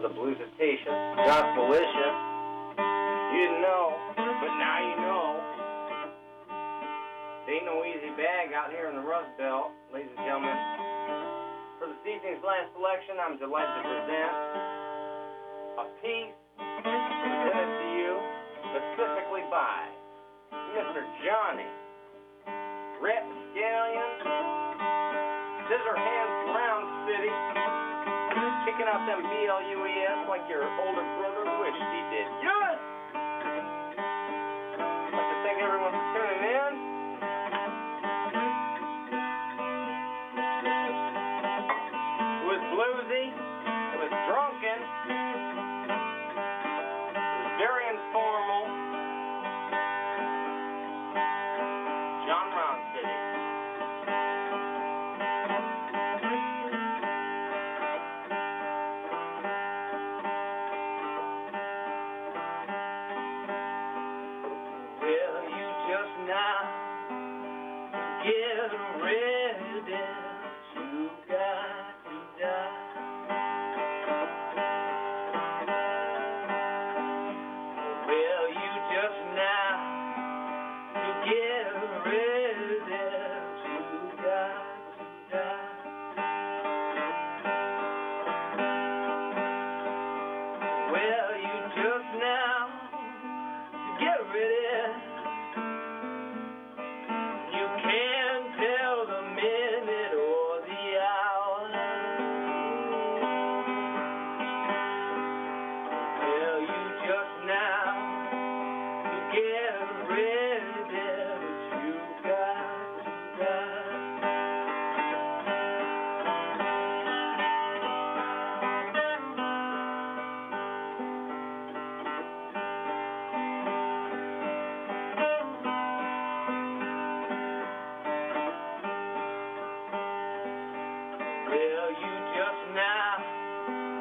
the bluesitations, gospelicious. You didn't know, but now you know. It ain't no easy bag out here in the Rust Belt, ladies and gentlemen. For this evening's last selection, I'm delighted to present a piece presented to you specifically by Mr. Johnny Rapscallion, Scissor Hands Round City, kicking out them BLUES like your older brother wished he did. Yes! I'd like to thank everyone for tuning in. It was bluesy, it was drunken, it was very informal. John Round City. Well, you just now get ready, you got to die. Well, you just now get ready, you got to die. Well, you just now get ready. You can't tell the minute or the hour. Well, you just now get ready, you got to die. Well, you just now